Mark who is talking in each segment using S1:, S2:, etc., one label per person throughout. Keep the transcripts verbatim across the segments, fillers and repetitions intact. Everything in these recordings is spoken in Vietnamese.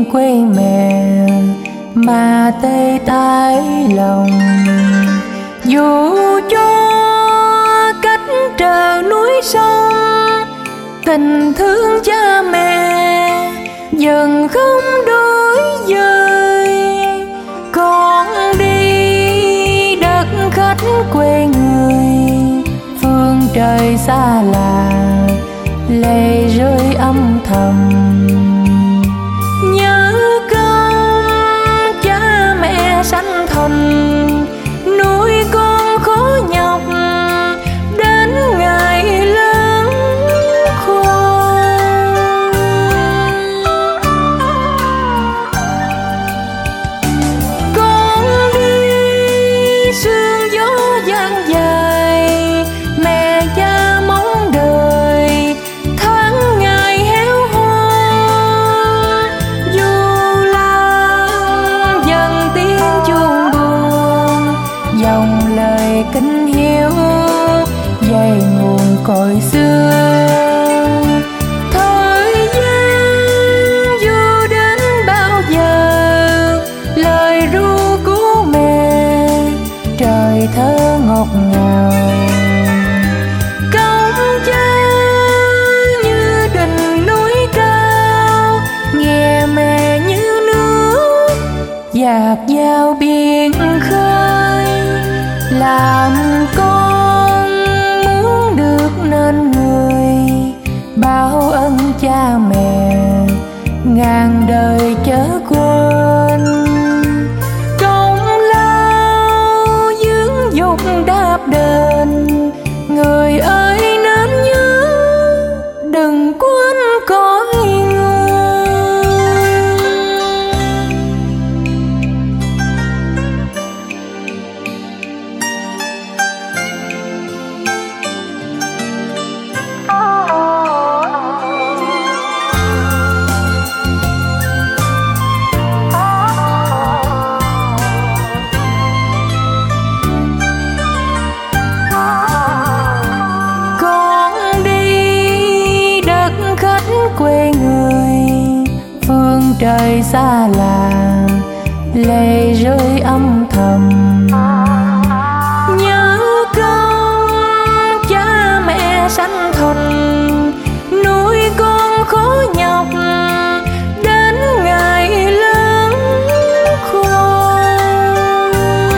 S1: quê mẹ mà tê tái lòng. Dù cho cách trở núi sông, tình thương cha mẹ dần không đổi dời. Con đi đất khách quê người, phương trời xa lạ lệ rơi âm thầm. Nhớ công cha mẹ sanh thành, nuôi con khó nhọc đến ngày lớn khôn. Con đi sương gió dang dài, mẹ cha mong đời tháng ngày héo hon. Dù lan dần tiếng chuông buồn, dòng lời kính hiếu dây nguồn cội xưa. Thời gian dù đến bao giờ, lời ru của mẹ trời thơ ngọt ngào. Công cha như đỉnh núi cao, nghe mẹ như nước dạt vào biển khơi. Làm con muốn được nên người, bao ân cha mẹ ngàn đời chớ quên. Công lao dưỡng dục đáp đền, người ơi nên nhớ đừng quên cõi người. Quê người phương trời xa lạ lệ rơi âm thầm. Nhớ công cha mẹ sanh thành, nuôi con khó nhọc đến ngày lớn khôn.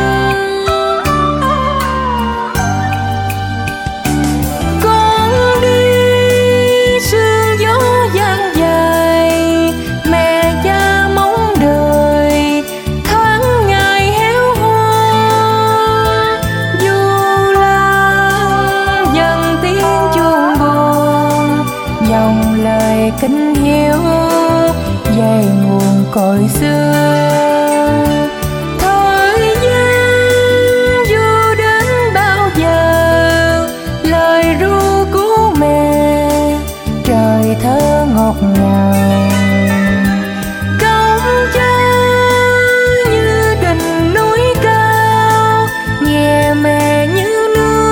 S1: Con đi sương gió dang dài, mẹ cha mong đời tháng ngày héo hon. Dù lan dần tiếng chuông buồn, dòng lời kính hiếu dây nguồn cội xưa. Thời gian dù đến bao giờ, lời ru của mẹ trời thơ ngọt ngào. Công cha như đỉnh núi cao, nghe mẹ như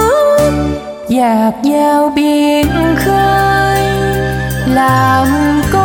S1: nước dạt vào biển khơi. Làm con